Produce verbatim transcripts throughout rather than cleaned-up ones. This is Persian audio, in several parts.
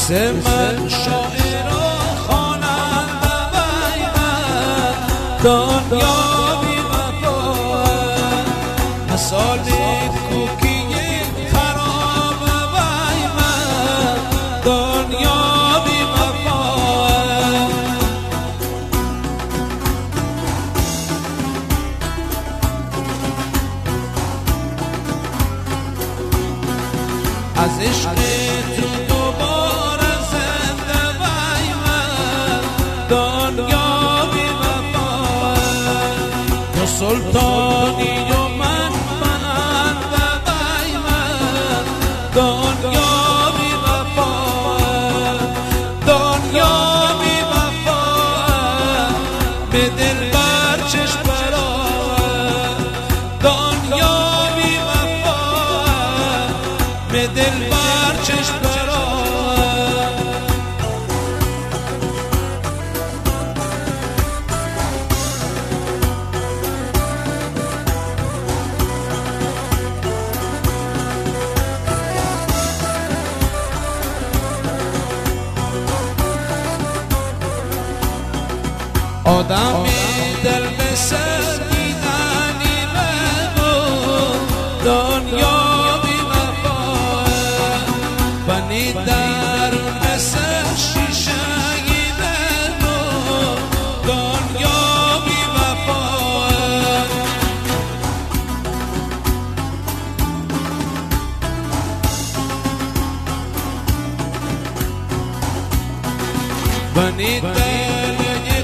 مثل من شاعر و خواننده وای من دنیا بی وفاه مثال کوکی خراب وای من دنیا بی وفاه از عشق تو دوباره زنده وای من دنیا بی وفاه تو سلطانی و من بنده وای من دنیا بی وفاه دنیا بی وفاه به دل بر چشم برآور دنیا بی وفاه به دل بر چشم برآور آدمی دل به سر دیدنی بگو دنیا بی وفاه بنی درون مثل شیشه‌ای بگو دنیا بی وفاه بنی دل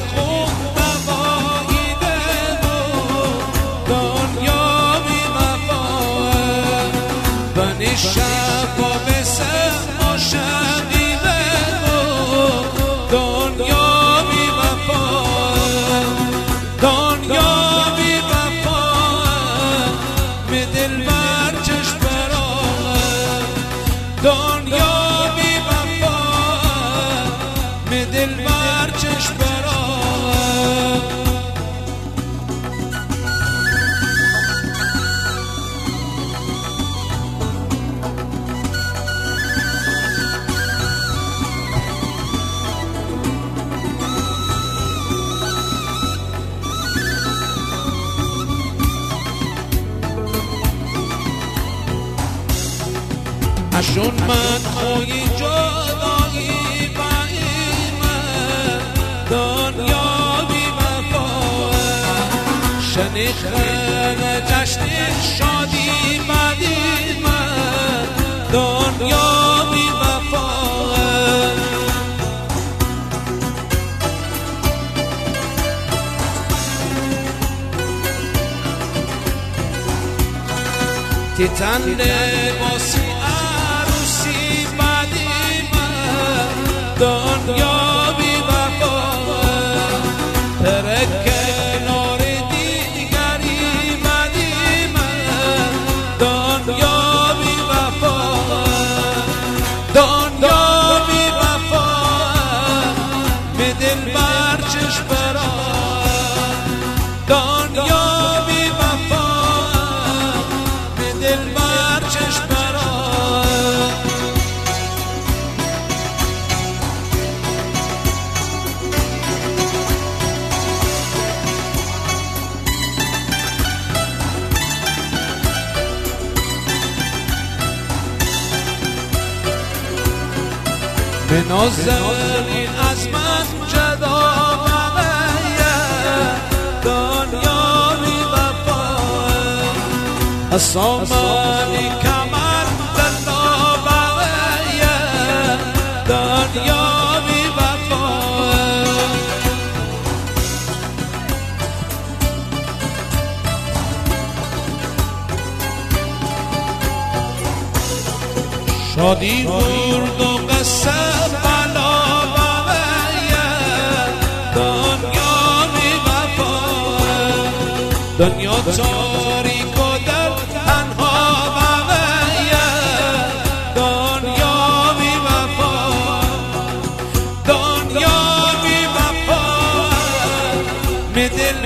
شب و بسم و شبی بگو دنیا بی وفاه دنیا بی وفاه به دل بر چشم برآور دنیا بی وفاه به دل بر چشم برآور اشون من خوی جدایی بایی من دنیا بی وفاه شنیدن جشن شادی بدی من دنیا بی وفاه تیتن لباسی عروسی بدی من دنیا بی وفاه ترک کنار دیگری بدی من دنیا بی وفاه دنیا بی وفاه به دل بر چشم برآور دنیا بی وفاه به دل بر چشم برآور به نازنین از من جدا بغیه دنیا بی وفاه اسامانی کمر دلا بغیه دنیا بی وفاه شادی برد و قصه بلا بغیه دنیا بی وفاه دنیا تاریک و دل تنها بغیه دنیا بی وفاه دنیا بی وفاه به دل